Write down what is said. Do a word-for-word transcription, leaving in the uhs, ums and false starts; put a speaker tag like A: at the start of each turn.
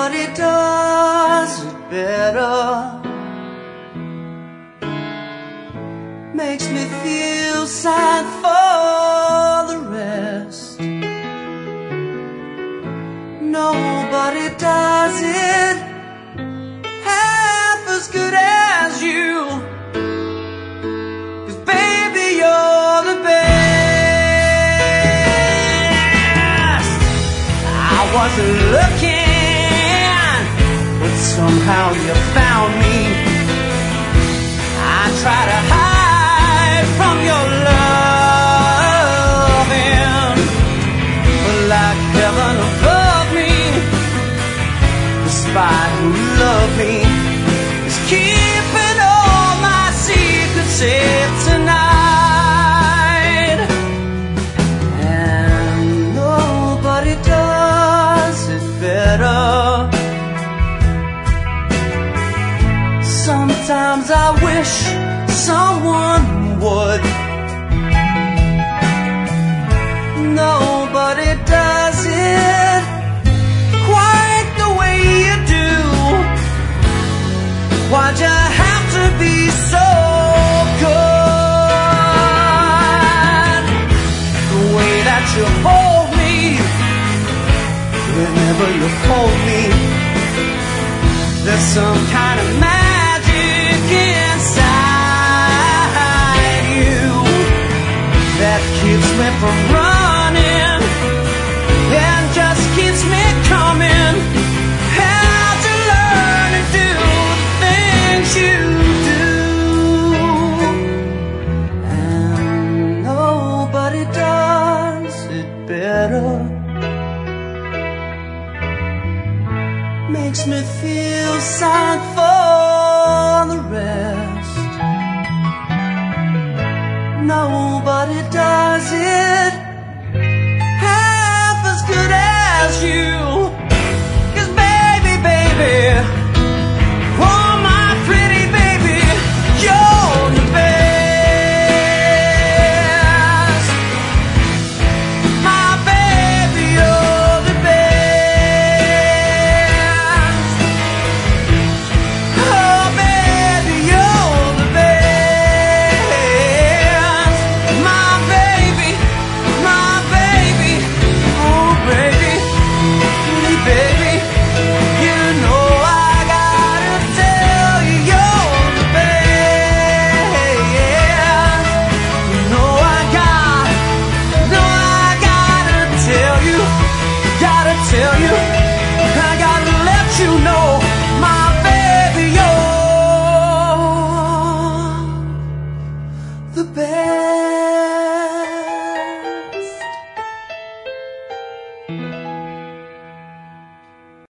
A: Nobody does it better. Makes me feel sad for the rest. Nobody does it half as good as you. 'Cause baby, you're the best. I wasn't looking, but somehow you found me. I try to hide from your loving, but like heaven above me, the spy who loved me is keeping all my secrets safe tonight. And nobody does it better. Sometimes I wish someone would. Nobody does it quite the way you do. Why'd you have to be so good? The way that you hold me whenever you hold me, there's some kind of magic inside you that keeps me from running and just keeps me coming. How to learn to do the things you do. And nobody does it better. Makes me feel sad for the rest. Nobody does it